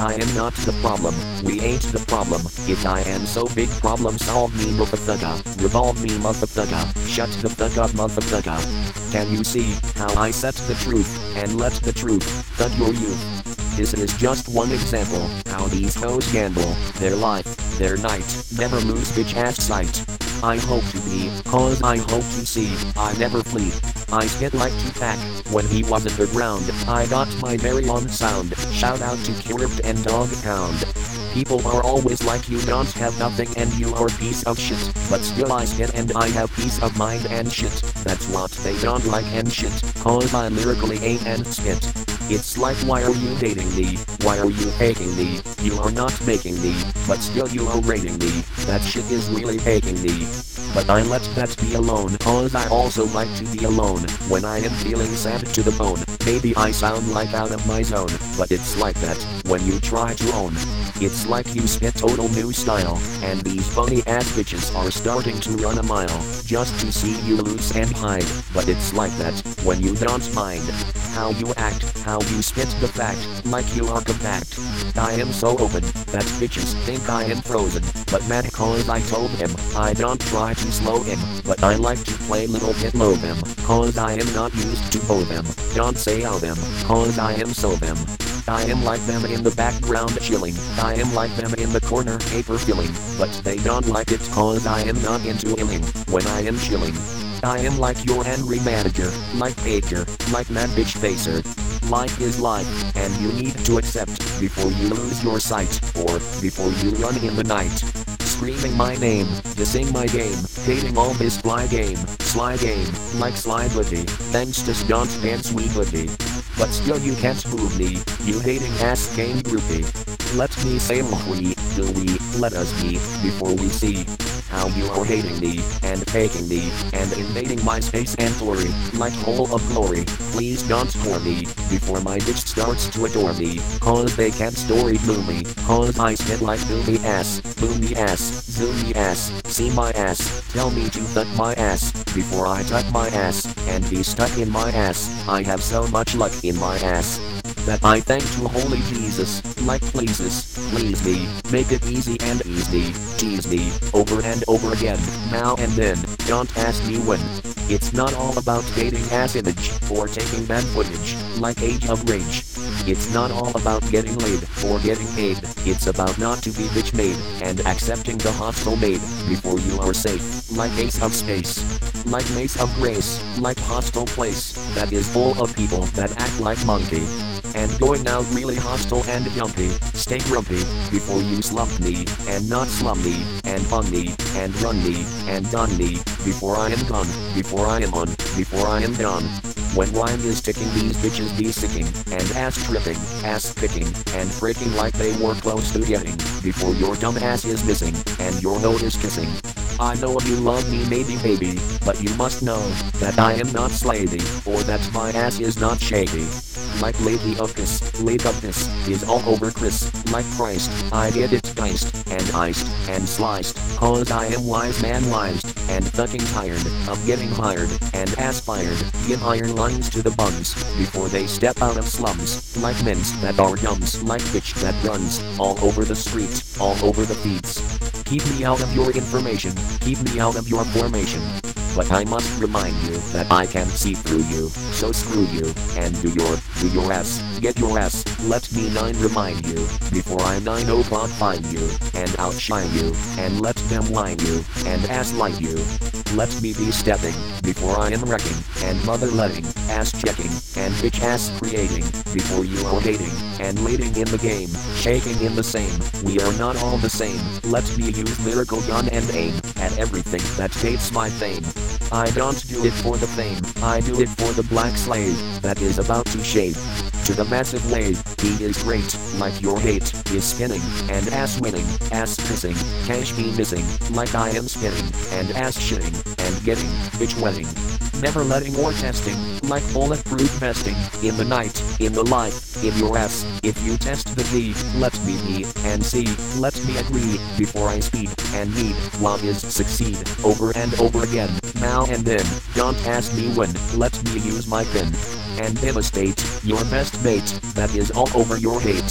I am not the problem, we ain't the problem. If I am so big, problem solve me motherfucker. Revolve me motherfucker. Shut the fuck up motherfucker. Can you see how I set the truth and let the truth thug your youth? This is just one example how these hoes gamble their life, their night, never lose bitch ass sight. I hope to be, cause I hope to see, I never flee. I spit like Tupac when he was underground. I got my very own sound. Shout out to Curved and Dog Pound. People are always like you don't have nothing and you are piece of shit. But still I spit and I have peace of mind and shit. That's what they don't like and shit. Cause I lyrically aim and spit. It's like why are you dating me? Why are you hating me? You are not making me, but still you are rating me. That shit is really hating me. But I let that be alone cause I also like to be alone when I am feeling sad to the bone. Maybe I sound like out of my zone, but it's like that when you try to own. It's like you spit total new style, and these funny ass bitches are starting to run a mile just to see you lose and hide. But it's like that when you don't mind how you act, how you spit the fact, like you are compact. I am so open that bitches think I am frozen, but mad cause I told him I don't try to slow him, but I like to play little bit low them, cause I am not used to bow them. Don't say oh them, cause I am so them. I am like them in the background chilling, I am like them in the corner paper filling, but they don't like it cause I am not into illing when I am chilling. I am like your angry manager, like Baker, like mad bitch facer. Life is life, and you need to accept before you lose your sight, or before you run in the night. Screaming my name, dissing my game, hating all this sly game, like Sly Buddy, thanks to Stunt and Sweet Buddy. But still you can't move me, you hating ass game groupie. Let me say we, do we, let us be, before we see how you are hating me, and faking me, and invading my space and glory, like hole of glory. Please don't score me, before my bitch starts to adore me, cause they can't story gloomy, cause I spit like boomy ass, zoomy ass, see my ass, tell me to fuck my ass, before I tuck my ass, and be stuck in my ass. I have so much luck in my ass that I thank to holy Jesus, like please me, make it easy and easy, tease me, over and over again, now and then, don't ask me when. It's not all about dating ass image, or taking bad footage, like Age of Rage. It's not all about getting laid, or getting paid, it's about not to be bitch made, and accepting the hostile maid, before you are safe, like Ace of Space. Like Mace of Grace, like hostile place, that is full of people that act like monkey. And going out really hostile and yumpy, stay grumpy, before you slump me, and not slum me, and fun me, and run me, and done me, before I am gone, before I am on, before I am gone. When rhyme is ticking these bitches be sicking, and ass tripping, ass picking, and freaking like they were close to getting, before your dumb ass is missing, and your nose is kissing. I know you love me maybe baby, but you must know that I am not slavey, or that my ass is not shaky. Like Lady of This is all over Chris, like Christ, I get it diced, and iced, and sliced, cause I am wise man wised, and fucking tired of getting hired, and ass fired, give iron lines to the bums, before they step out of slums, like men's that are dumbs, like bitch that runs, all over the street, all over the feeds. Keep me out of your information, keep me out of your formation. But I must remind you that I can see through you, so screw you, and do your ass, get your ass, let me 9 remind you, before I 9 o'clock find you, and outshine you, and let them line you, and ass light you. Let me be stepping, before I am wrecking, and mother letting, ass checking, and bitch ass creating, before you are hating, and leading in the game, shaking in the same, we are not all the same, let me use lyrical gun and aim, at everything that dates my fame. I don't do it for the fame, I do it for the black slave, that is about to shave. To the massive wave, he is great, like your hate, is spinning, and ass winning, ass pissing, cash me missing, like I am spinning, and ass shitting, and getting, bitch wetting. Never letting or testing, like bulletproof vesting, in the night, in the life, in your ass, if you test the V, let me be, and see, let me agree, before I speed, and need, love is succeed, over and over again, now and then, don't ask me when, let me use my pen, and devastate, your best mate, that is all over your hate.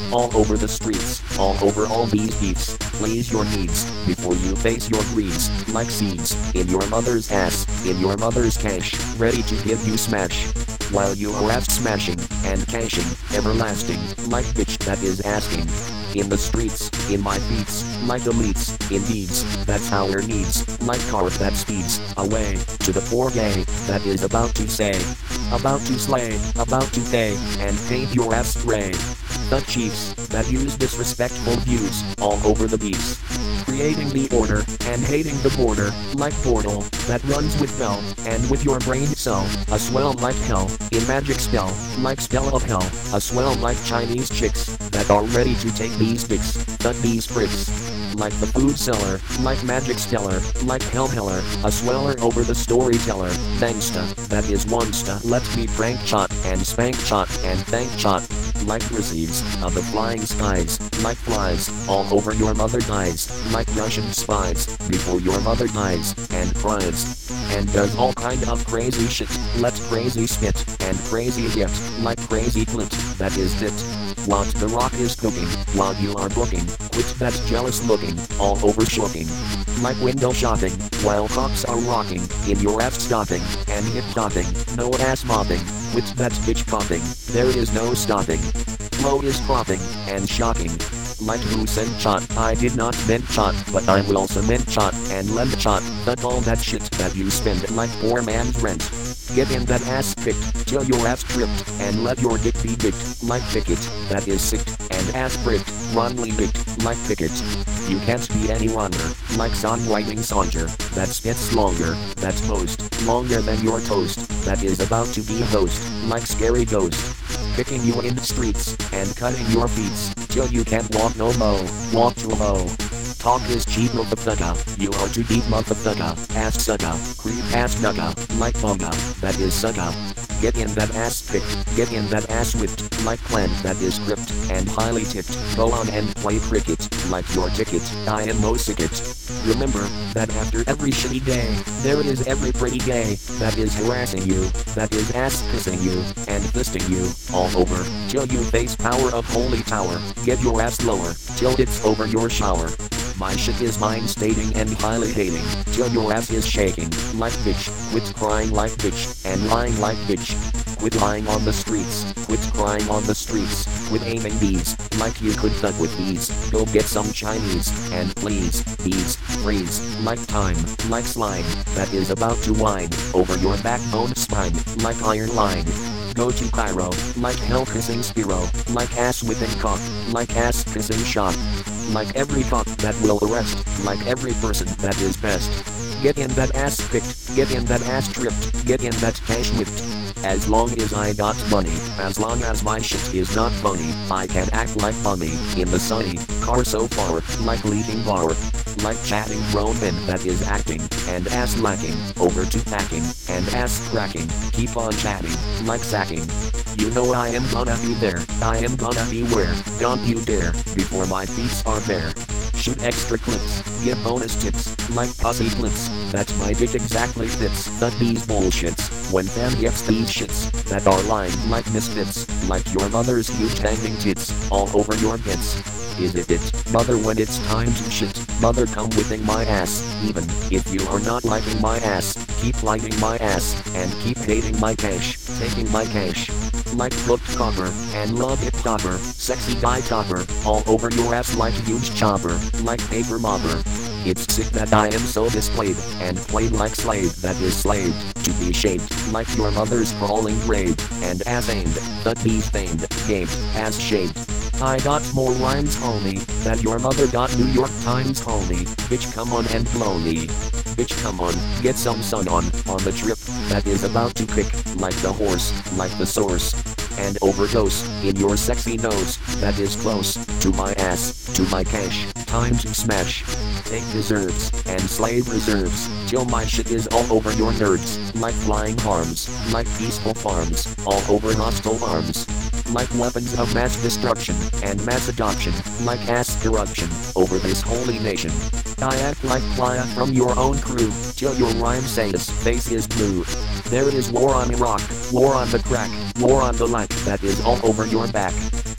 all over the streets, all over all these beats. Please your needs, before you face your greeds, like seeds, in your mother's ass, in your mother's cash, ready to give you smash. While you are ass smashing, and cashing, everlasting, like bitch that is asking. In the streets, in my beats, like elites, in deeds, that's our needs, like car that speeds, away, to the poor gay, that is about to say, about to slay, about to pay, and paint your ass gray. The chiefs, that use disrespectful views, all over the beats. Creating the order, and hating the border, like portal, that runs with bell, and with your brain cell, a swell like hell, in magic spell, like spell of hell, a swell like Chinese chicks, that are ready to take these dicks, but these pricks. Like the food seller, like magic stellar, like hellheller, a sweller over the storyteller, thanksta, that is onesta, let me prank shot, and spank shot, and thank shot. Like receives, of the flying skies, like flies, all over your mother dies, like Russian spies, before your mother dies, and cries, and does all kind of crazy shit, let crazy spit, and crazy hit, like crazy clit, that is it. What the rock is cooking, while you are booking, quit that jealous looking, all over shooking. Like window shopping, while cocks are rocking, in your ass stopping, and hip topping, no ass mopping, with that bitch coughing, there is no stopping. Flow is cropping, and shocking. Like who sent shot, I did not meant shot, but I will cement shot, and lend shot, but all that shit that you spend like poor man's rent. Get in that ass picked, till your ass tripped, and let your dick be dicked, like picket, that is sick, and ass pricked, wrongly dicked, like picket. You can't be any longer, like songwriting songer, that spits longer, that toast, longer than your toast, that is about to be a host, like scary ghost. Kicking you in the streets, and cutting your feet, till you can't walk no mo, walk too low. Talk is cheap motherfucker, you are too deep motherfucker, ass sucker, creep ass nugga, like bunga, that is sucker. Get in that ass picked, get in that ass whipped, like clan that is gripped, and highly tipped, go on and play cricket, like your ticket, I am no sicket. Remember, that after every shitty day, there is every pretty gay, that is harassing you, that is ass pissing you, and fisting you, all over, till you face power of holy tower, get your ass lower, till it's over your shower. My shit is mind stating and highly hating, till your ass is shaking, like bitch, quit crying like bitch, and lying like bitch. Quit lying on the streets, quit crying on the streets, quit aiming these, like you could fuck with these, go get some Chinese, and please, these, freeze, like time, like slime, that is about to whine, over your backbone spine, like iron line. Go to Cairo, like hell kissing Spiro, like ass whipping cock, like ass kissing shot. Like every cock that will arrest, like every person that is best. Get in that ass picked, get in that ass tripped, get in that cash whipped. As long as I got money, as long as my shit is not funny, I can act like funny, in the sunny, car so far, like leaving bar. Like chatting grown men that is acting, and ass lacking, over to packing, and ass cracking, keep on chatting, like sacking. You know I am gonna be there, I am gonna be where, don't you dare, before my feet are bare. Shoot extra clips, give bonus tips, like pussy clips, that my dick exactly fits, but these bullshits, when fam gets these shits, that are lying like misfits, like your mother's huge hanging tits, all over your bits. Is it, mother when it's time to shit, mother come whipping my ass, even, if you are not liking my ass, keep liking my ass, and keep hating my cash, taking my cash. Like flipped copper, and love it topper, sexy guy topper, all over your ass like huge chopper, like paper mopper. It's sick that I am so displayed, and played like slave that is slaved, to be shaped, like your mother's crawling grave, and ass aimed, but be famed, gaped, ass shaped. I got more rhymes homie, that your mother got New York Times homie, bitch come on and blow me. Bitch come on, get some sun on the trip, that is about to kick, like the horse, like the source. And overdose, in your sexy nose, that is close, to my ass, to my cash, time to smash. Take deserves, and slave reserves, till my shit is all over your nerds, like flying harms, like peaceful farms, all over hostile arms. Like weapons of mass destruction, and mass adoption, like ass corruption, over this holy nation. I act like playa from your own crew, till your rhyme says face is blue. There is war on Iraq, war on the crack, war on the lack, that is all over your back.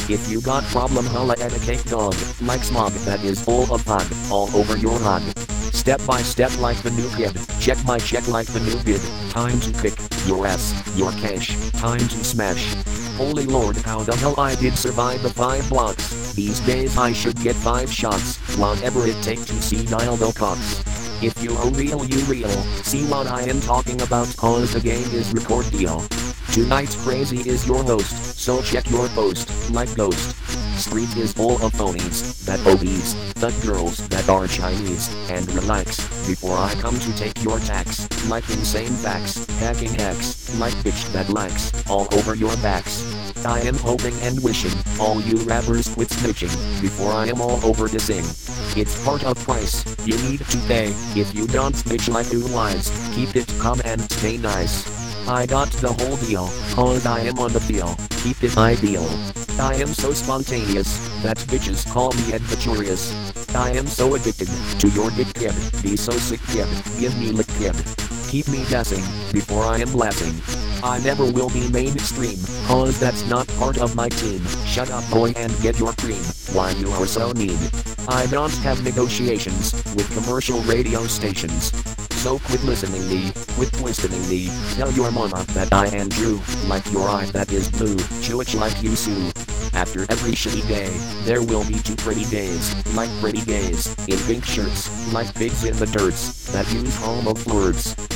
If you got problem, holla at a cake dog, like smog that is full of fun, all over your hug. Step by step like the new kid, check my check like the new bid. Time to kick your ass, your cash, time to smash. Holy Lord, how the hell I did survive the 5 blocks. These days I should get 5 shots, whatever it take to see Nildo Cox. If you are real, you real, see what I am talking about, cause the game is record deal. Tonight Crazy is your host, so check your post, like Ghost. Street is full of phonies, that OBs, thug girls that are Chinese, and relax, before I come to take your tax, like insane facts, hacking hacks, like bitch that lacks, all over your backs. I am hoping and wishing, all you rappers quit snitching, before I am all over dissing. It's part of price, you need to pay, if you don't bitch like 2 lies, keep it calm and stay nice. I got the whole deal, cause I am on the feel, keep it ideal. I am so spontaneous, that bitches call me adventurous. I am so addicted, to your dick kid, be so sick kid, give me lick kid. Keep me guessing, before I am blasting. I never will be mainstream, cause that's not part of my team. Shut up boy and get your cream, why you are so mean. I don't have negotiations, with commercial radio stations. So quit listening me, quit twisting me, tell your mama that I am true, like your eye that is blue, chew it like you sue. After every shitty day, there will be 2 pretty days, like pretty gays, in pink shirts, like pigs in the dirts, that use homo words.